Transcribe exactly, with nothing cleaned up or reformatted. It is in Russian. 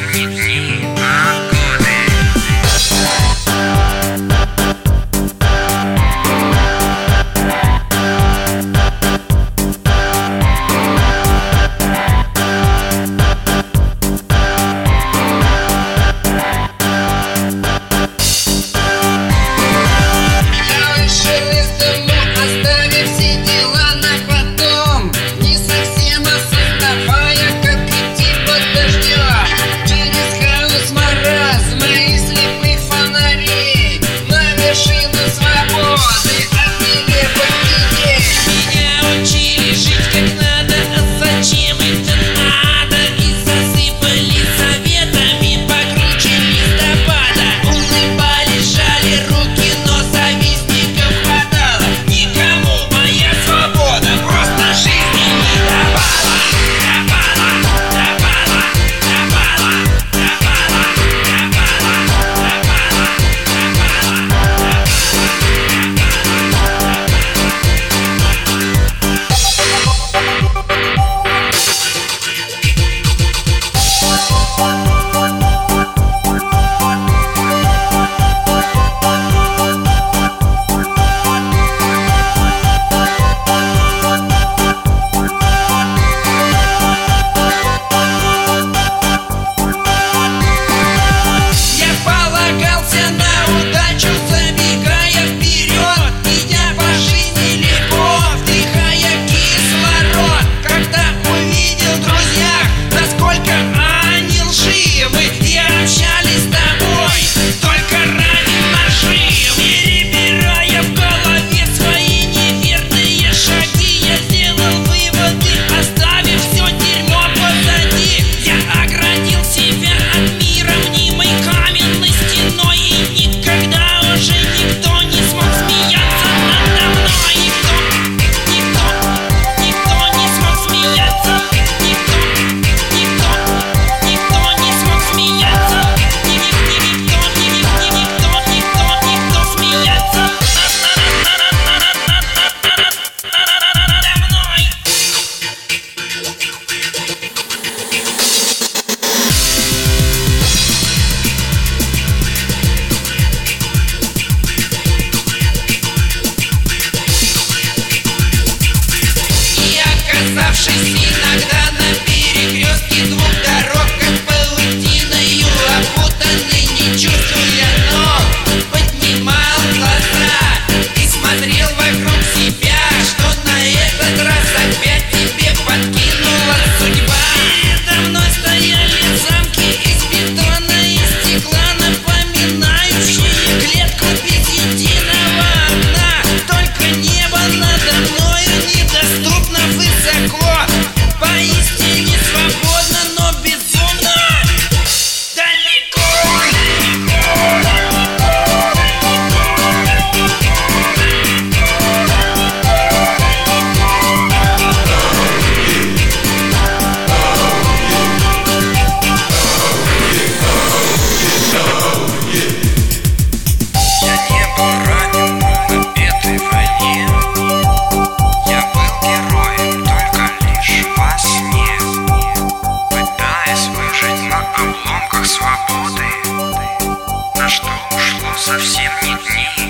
не дни, а годы. Иногда на перекрестке двух дорог, как паутиною опутанный, не чувствуя ног, поднимал глаза и смотрел вокруг себя, что на этот раз опять тебе подкинула судьба. Передо мной стояли замки из бетона и стекла, напоминающие клетку без единого окна. Только небо надо мною недоступно высоко, поистине свободно, но безумно далеко. Я не был ранен на этой войне, я был героем только лишь во сне, пытаясь выжить на обломках свободы, на что ушло совсем не дни.